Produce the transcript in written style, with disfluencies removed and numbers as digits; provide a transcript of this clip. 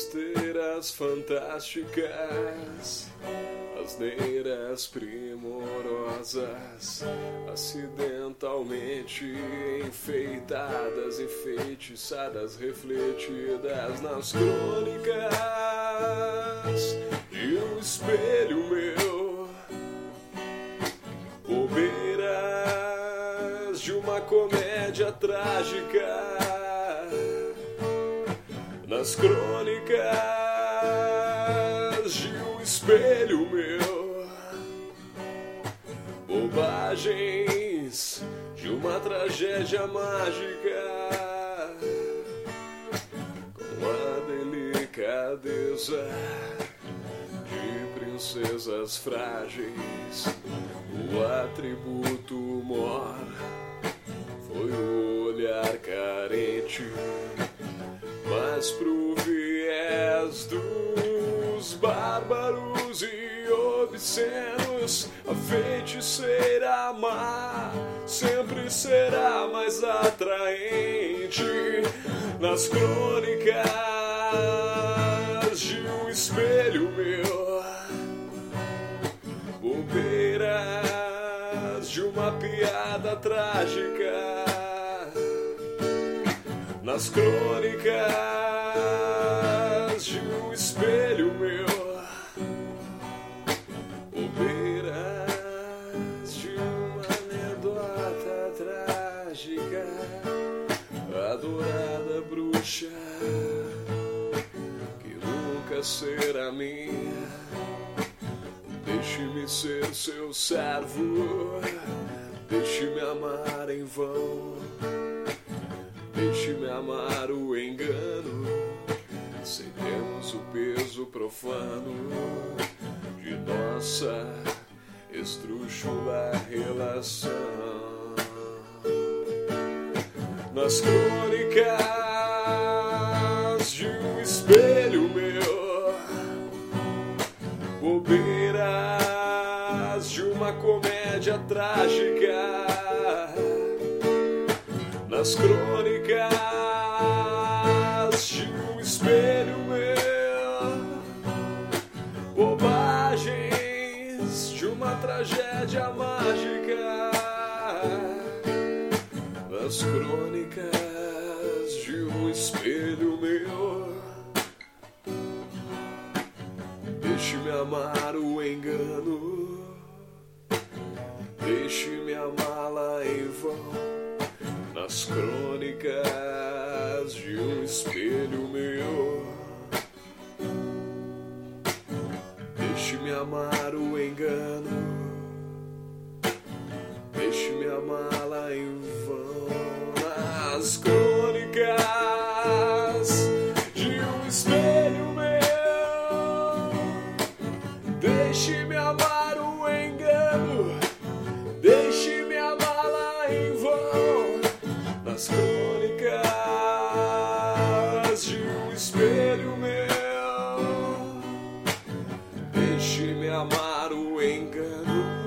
besteiras fantásticas, asneiras primorosas, acidentalmente enfeitadas, enfeitiçadas, refletidas nas crônicas de um espelho meu, bobeiras de uma comédia trágica, nas crônicas de um espelho meu, bobagens de uma tragédia mágica, com a delicadeza de princesas frágeis. O atributo mor foi o olhar carente, mas pro viés dos bárbaros e obscenos, a feiticeira má sempre será mais atraente. Nas crônicas de um espelho meu, bobeiras de uma piada trágica, nas crônicas de um espelho meu, bobeiras de uma anedota trágica, adorada bruxa que nunca será minha. Deixe-me ser seu servo, deixe-me amar em vão, deixe-me amar o engano, cedemos o peso profano de nossa esdrúxula relação. Nas crônicas de um espelho meu, bobeiras de uma comédia trágica, nas crônicas de um espelho meu, bobagens de uma tragédia mágica, nas crônicas de um espelho meu, deixe-me amar o engano, deixe-me amá-la em vão. Nas crônicas de um espelho meu, deixe-me amar o engano, deixe-me amá-la em vão. Nas crônicas de um espelho meu, deixe-me amar o engano, deixe-me amá-la em vão. Nas crônicas de um espelho meu, deixe-me amar o engano,